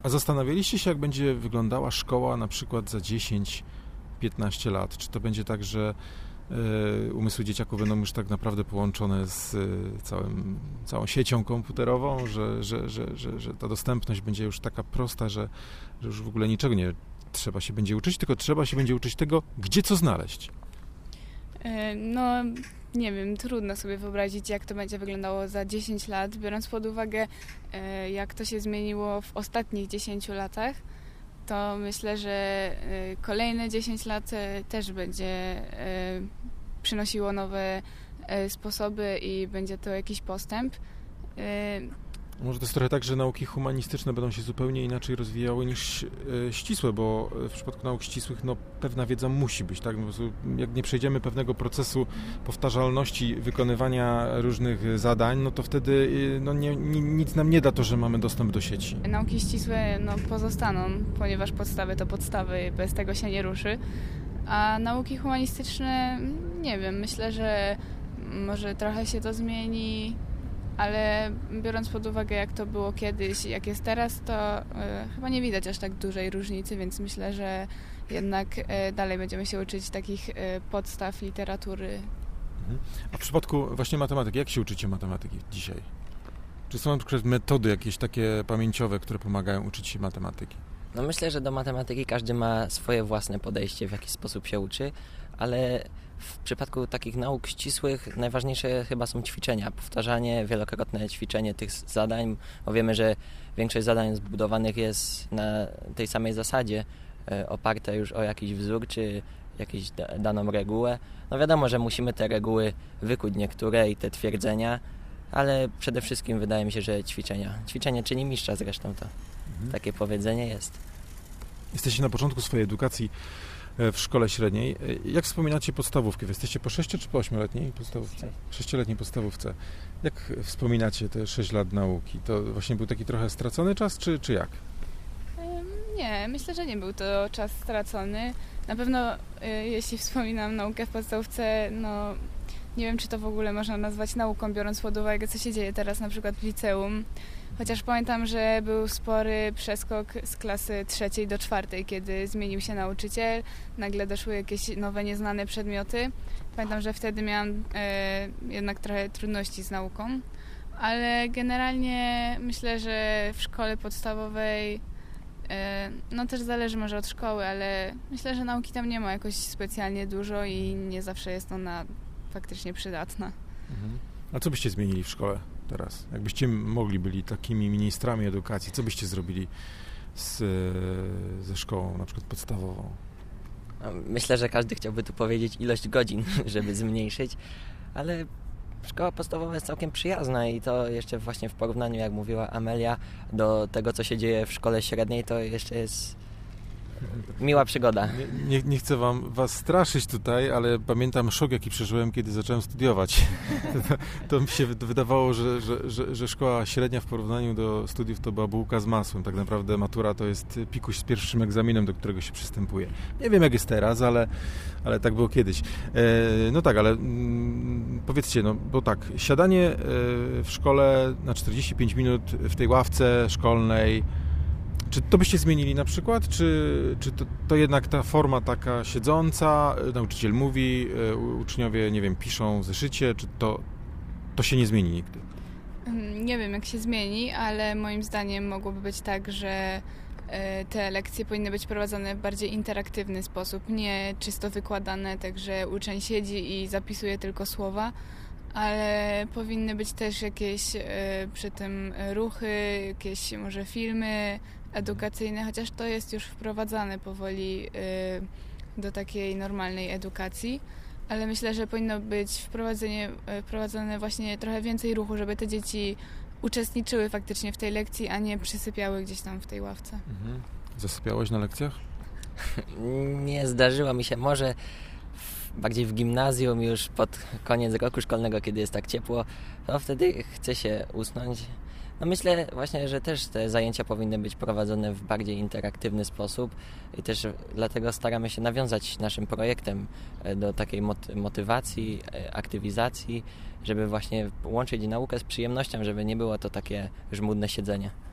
A zastanawialiście się, jak będzie wyglądała szkoła na przykład za 10-15 lat? Czy to będzie tak, że umysły dzieciaków będą już tak naprawdę połączone z całą siecią komputerową, że ta dostępność będzie już taka prosta, że już w ogóle niczego nie trzeba się będzie uczyć, tylko trzeba się będzie uczyć tego, gdzie co znaleźć? No, nie wiem, trudno sobie wyobrazić, jak to będzie wyglądało za 10 lat, biorąc pod uwagę, jak to się zmieniło w ostatnich 10 latach, to myślę, że kolejne 10 lat też będzie przynosiło nowe sposoby i będzie to jakiś postęp. Może to jest trochę tak, że nauki humanistyczne będą się zupełnie inaczej rozwijały niż ścisłe, bo w przypadku nauk ścisłych pewna wiedza musi być, tak? Jak nie przejdziemy pewnego procesu powtarzalności wykonywania różnych zadań, to wtedy nic nam nie da to, że mamy dostęp do sieci. Nauki ścisłe pozostaną, ponieważ podstawy to podstawy, bez tego się nie ruszy. A nauki humanistyczne, nie wiem, myślę, że może trochę się to zmieni, ale biorąc pod uwagę, jak to było kiedyś i jak jest teraz, to chyba nie widać aż tak dużej różnicy, więc myślę, że jednak dalej będziemy się uczyć takich podstaw literatury. A w przypadku właśnie matematyki, jak się uczycie matematyki dzisiaj? Czy są na przykład metody jakieś takie pamięciowe, które pomagają uczyć się matematyki? Myślę, że do matematyki każdy ma swoje własne podejście, w jaki sposób się uczy, ale w przypadku takich nauk ścisłych najważniejsze chyba są ćwiczenia, powtarzanie, wielokrotne ćwiczenie tych zadań, bo wiemy, że większość zadań zbudowanych jest na tej samej zasadzie, oparte już o jakiś wzór czy jakąś daną regułę. Wiadomo, że musimy te reguły wykuć niektóre i te twierdzenia, ale przede wszystkim wydaje mi się, że ćwiczenia. Ćwiczenie czyni mistrza zresztą, to takie powiedzenie jest. Jesteście na początku swojej edukacji w szkole średniej. Jak wspominacie podstawówkę? Jesteście po 6- czy po 8-letniej podstawówce? 6-letniej podstawówce. Jak wspominacie te 6 lat nauki? To właśnie był taki trochę stracony czas, czy jak? Nie, myślę, że nie był to czas stracony. Na pewno jeśli wspominam naukę w podstawówce, nie wiem, czy to w ogóle można nazwać nauką, biorąc pod uwagę, co się dzieje teraz na przykład w liceum. Chociaż pamiętam, że był spory przeskok z klasy 3 do 4, kiedy zmienił się nauczyciel, nagle doszły jakieś nowe, nieznane przedmioty. Pamiętam, że wtedy miałam jednak trochę trudności z nauką, ale generalnie myślę, że w szkole podstawowej też zależy może od szkoły, ale myślę, że nauki tam nie ma jakoś specjalnie dużo i nie zawsze jest ona faktycznie przydatna. A co byście zmienili w szkole teraz? Jakbyście byli takimi ministrami edukacji, co byście zrobili ze szkołą, na przykład podstawową? Myślę, że każdy chciałby tu powiedzieć ilość godzin, żeby zmniejszyć, ale szkoła podstawowa jest całkiem przyjazna i to jeszcze właśnie w porównaniu, jak mówiła Amelia, do tego, co się dzieje w szkole średniej, to jeszcze jest miła przygoda. Nie chcę was straszyć tutaj, ale pamiętam szok, jaki przeżyłem, kiedy zacząłem studiować. To mi się wydawało, że szkoła średnia w porównaniu do studiów to była bułka z masłem. Tak naprawdę matura to jest pikuś z pierwszym egzaminem, do którego się przystępuje. Nie wiem, jak jest teraz, ale tak było kiedyś. Ale powiedzcie, bo tak, siadanie w szkole na 45 minut w tej ławce szkolnej, czy to byście zmienili na przykład? Czy to jednak ta forma taka siedząca, nauczyciel mówi, uczniowie, nie wiem, piszą w zeszycie, czy to się nie zmieni nigdy? Nie wiem, jak się zmieni, ale moim zdaniem mogłoby być tak, że te lekcje powinny być prowadzone w bardziej interaktywny sposób, nie czysto wykładane, tak że uczeń siedzi i zapisuje tylko słowa, ale powinny być też jakieś przy tym ruchy, jakieś może filmy edukacyjne, chociaż to jest już wprowadzane powoli do takiej normalnej edukacji, ale myślę, że powinno być wprowadzone właśnie trochę więcej ruchu, żeby te dzieci uczestniczyły faktycznie w tej lekcji, a nie przysypiały gdzieś tam w tej ławce. Zasypiałeś na lekcjach? Nie zdarzyło mi się, może bardziej w gimnazjum już pod koniec roku szkolnego, kiedy jest tak ciepło, to wtedy chce się usnąć. Myślę właśnie, że też te zajęcia powinny być prowadzone w bardziej interaktywny sposób i też dlatego staramy się nawiązać naszym projektem do takiej motywacji, aktywizacji, żeby właśnie łączyć naukę z przyjemnością, żeby nie było to takie żmudne siedzenie.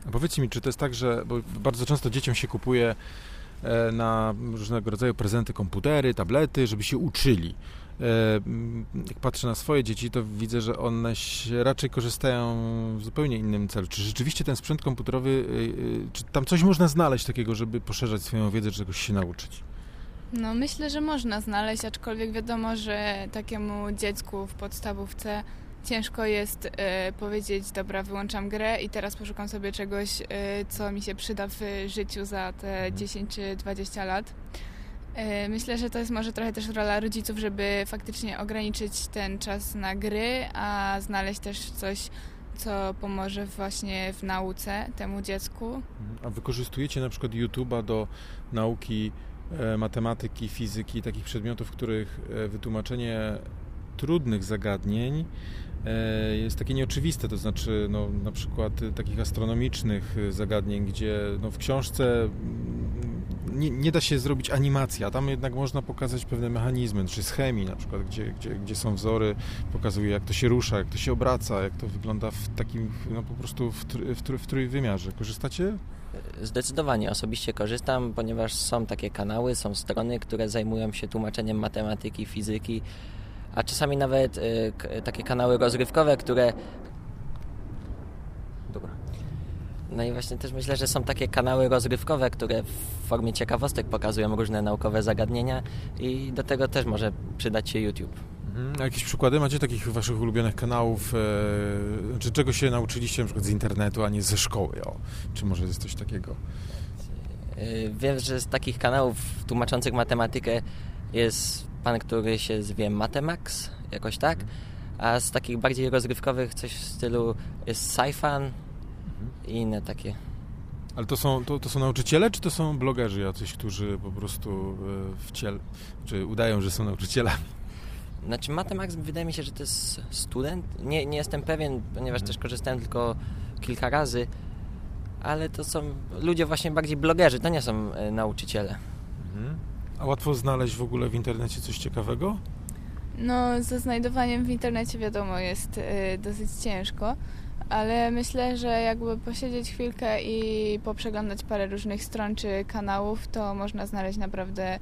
A powiedzcie mi, czy to jest tak, że bo bardzo często dzieciom się kupuje na różnego rodzaju prezenty, komputery, tablety, żeby się uczyli. Jak patrzę na swoje dzieci, to widzę, że one raczej korzystają w zupełnie innym celu. Czy rzeczywiście ten sprzęt komputerowy, czy tam coś można znaleźć takiego, żeby poszerzać swoją wiedzę, czy czegoś się nauczyć? No myślę, że można znaleźć, aczkolwiek wiadomo, że takiemu dziecku w podstawówce ciężko jest powiedzieć, dobra, wyłączam grę i teraz poszukam sobie czegoś, co mi się przyda w życiu za te 10 czy 20 lat. Myślę, że to jest może trochę też rola rodziców, żeby faktycznie ograniczyć ten czas na gry, a znaleźć też coś, co pomoże właśnie w nauce temu dziecku. A wykorzystujecie na przykład YouTube'a do nauki matematyki, fizyki, takich przedmiotów, w których wytłumaczenie trudnych zagadnień jest takie nieoczywiste, to znaczy na przykład takich astronomicznych zagadnień, gdzie w książce nie da się zrobić animacji, a tam jednak można pokazać pewne mechanizmy, czy z chemii na przykład, gdzie są wzory, pokazuje jak to się rusza, jak to się obraca, jak to wygląda w takim po prostu w trójwymiarze. Korzystacie? Zdecydowanie osobiście korzystam, ponieważ są takie kanały, są strony, które zajmują się tłumaczeniem matematyki, fizyki, a czasami nawet takie kanały rozrywkowe, które... Dobra. No i właśnie też myślę, że są takie kanały rozrywkowe, które w formie ciekawostek pokazują różne naukowe zagadnienia i do tego też może przydać się YouTube. A jakieś przykłady macie takich waszych ulubionych kanałów? Czy czego się nauczyliście na przykład z internetu, a nie ze szkoły? Czy może jest coś takiego? Wiem, że z takich kanałów tłumaczących matematykę jest pan, który się zwie Matemax, jakoś tak, a z takich bardziej rozrywkowych coś w stylu jest Sci-Fan i inne takie. Ale to są nauczyciele, czy to są blogerzy jacyś, którzy po prostu czy udają, że są nauczycielami? Znaczy Matemax wydaje mi się, że to jest student. Nie jestem pewien, ponieważ też korzystałem tylko kilka razy, ale to są ludzie właśnie bardziej blogerzy, to nie są nauczyciele. A łatwo znaleźć w ogóle w internecie coś ciekawego? No, ze znajdowaniem w internecie wiadomo jest dosyć ciężko, ale myślę, że jakby posiedzieć chwilkę i poprzeglądać parę różnych stron czy kanałów, to można znaleźć naprawdę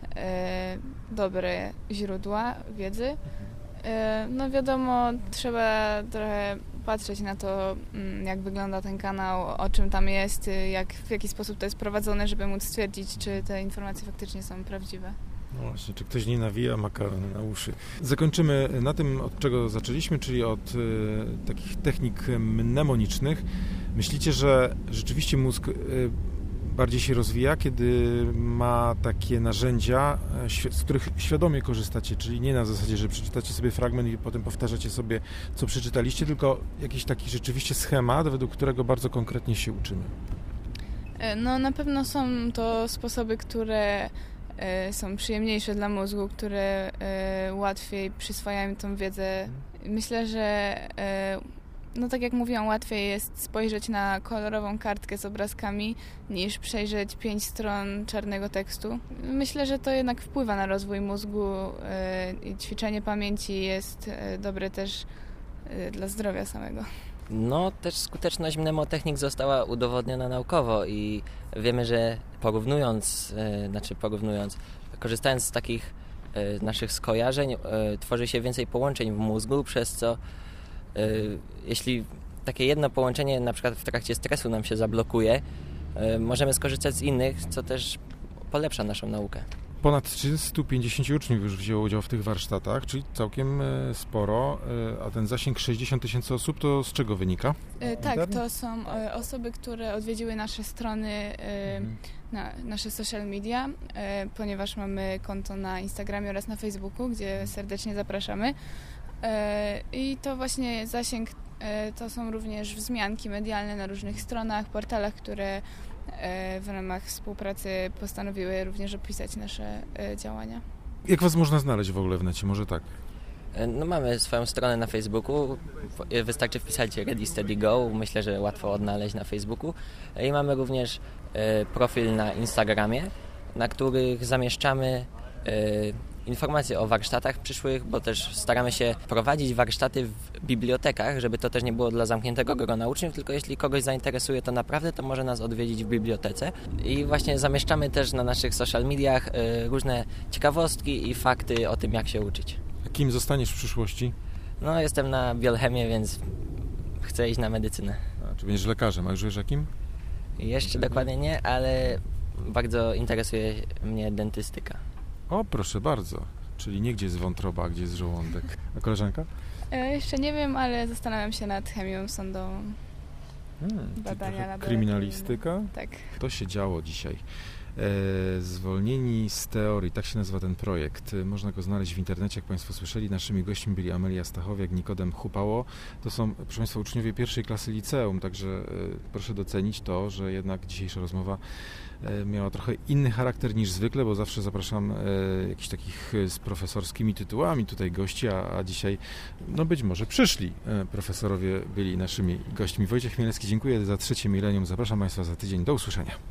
dobre źródła wiedzy. No wiadomo, trzeba trochę patrzeć na to, jak wygląda ten kanał, o czym tam jest, w jaki sposób to jest prowadzone, żeby móc stwierdzić, czy te informacje faktycznie są prawdziwe. No właśnie, czy ktoś nie nawija makaron na uszy. Zakończymy na tym, od czego zaczęliśmy, czyli od takich technik mnemonicznych. Myślicie, że rzeczywiście mózg bardziej się rozwija, kiedy ma takie narzędzia, z których świadomie korzystacie, czyli nie na zasadzie, że przeczytacie sobie fragment i potem powtarzacie sobie, co przeczytaliście, tylko jakiś taki rzeczywiście schemat, według którego bardzo konkretnie się uczymy? No na pewno są to sposoby, które są przyjemniejsze dla mózgu, które łatwiej przyswajają tą wiedzę. Myślę, że no tak jak mówiłam, łatwiej jest spojrzeć na kolorową kartkę z obrazkami niż przejrzeć 5 stron czarnego tekstu. Myślę, że to jednak wpływa na rozwój mózgu i ćwiczenie pamięci jest dobre też dla zdrowia samego. No też skuteczność mnemotechnik została udowodniona naukowo i wiemy, że korzystając z takich naszych skojarzeń, tworzy się więcej połączeń w mózgu, przez co jeśli takie jedno połączenie na przykład w trakcie stresu nam się zablokuje, możemy skorzystać z innych, co też polepsza naszą naukę. Ponad 350 uczniów już wzięło udział w tych warsztatach, czyli całkiem sporo, a ten zasięg 60 000 osób, to z czego wynika? Tak, to są osoby, które odwiedziły nasze strony, nasze social media, ponieważ mamy konto na Instagramie oraz na Facebooku, gdzie serdecznie zapraszamy. I to właśnie zasięg, to są również wzmianki medialne na różnych stronach, portalach, które w ramach współpracy postanowiły również opisać nasze działania. Jak was można znaleźć w ogóle w necie? Może tak? No mamy swoją stronę na Facebooku, wystarczy wpisać Ready Steady Go, myślę, że łatwo odnaleźć na Facebooku. I mamy również profil na Instagramie, na których zamieszczamy informacje o warsztatach przyszłych, bo też staramy się prowadzić warsztaty w bibliotekach, żeby to też nie było dla zamkniętego grona uczniów, tylko jeśli kogoś zainteresuje to naprawdę, to może nas odwiedzić w bibliotece. I właśnie zamieszczamy też na naszych social mediach różne ciekawostki i fakty o tym, jak się uczyć. A kim zostaniesz w przyszłości? No, jestem na biochemię, więc chcę iść na medycynę. Czy będziesz lekarzem, a już wiesz jakim? Jeszcze dokładnie nie, ale bardzo interesuje mnie dentystyka. O, proszę bardzo. Czyli nie gdzie jest wątroba, a gdzie jest żołądek. A koleżanka? Jeszcze nie wiem, ale zastanawiam się nad chemią sądową. Badania laboratoryjne. Kryminalistyka? Tak. To się działo dzisiaj. Zwolnieni z teorii, tak się nazywa ten projekt. Można go znaleźć w internecie, jak Państwo słyszeli. Naszymi gośćmi byli Amelia Stachowiak, Nikodem Hupało. To są, proszę Państwa, uczniowie pierwszej klasy liceum, także proszę docenić to, że jednak dzisiejsza rozmowa miała trochę inny charakter niż zwykle, bo zawsze zapraszam jakichś takich z profesorskimi tytułami tutaj gości, a dzisiaj no być może przyszli profesorowie byli naszymi gośćmi. Wojciech Chmielewski, dziękuję za 3. milenium. Zapraszam Państwa za tydzień. Do usłyszenia.